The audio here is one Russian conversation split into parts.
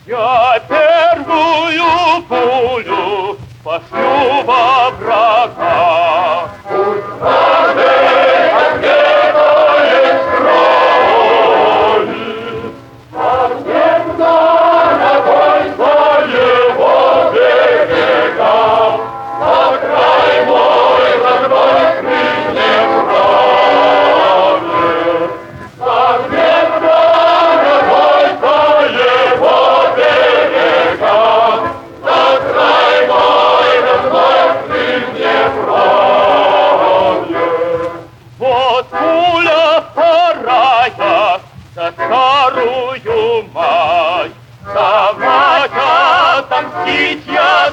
Я первую пулю пошлю во врага. Пусть каждый ответает крови, а всегда огонь своего берега, на край мой родной крыльев правит. А всегда огонь своего берега, на край мой родной крыльев правит. Вот пуля вторая за старую мать, за мать отомстить я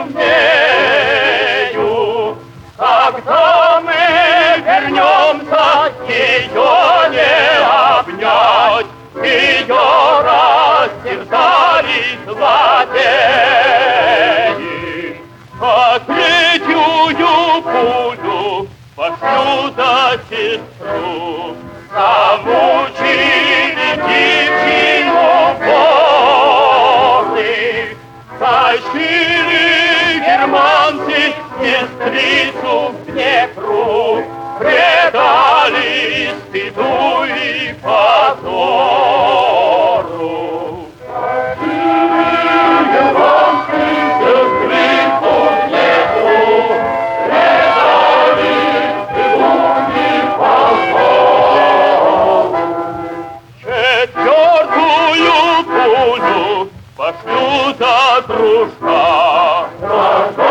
сумею. Когда мы вернемся, ее не обнять, ее растерзали злодеи. А третью пулю пошлю за сестру, замучили девчину воры, тащили германцы сестрицу в Днепру, предали стыду и позору. Тащили германцы сестрицу в Днепру, предали стыду и позору. Четвертую пулю пошлю за дружка.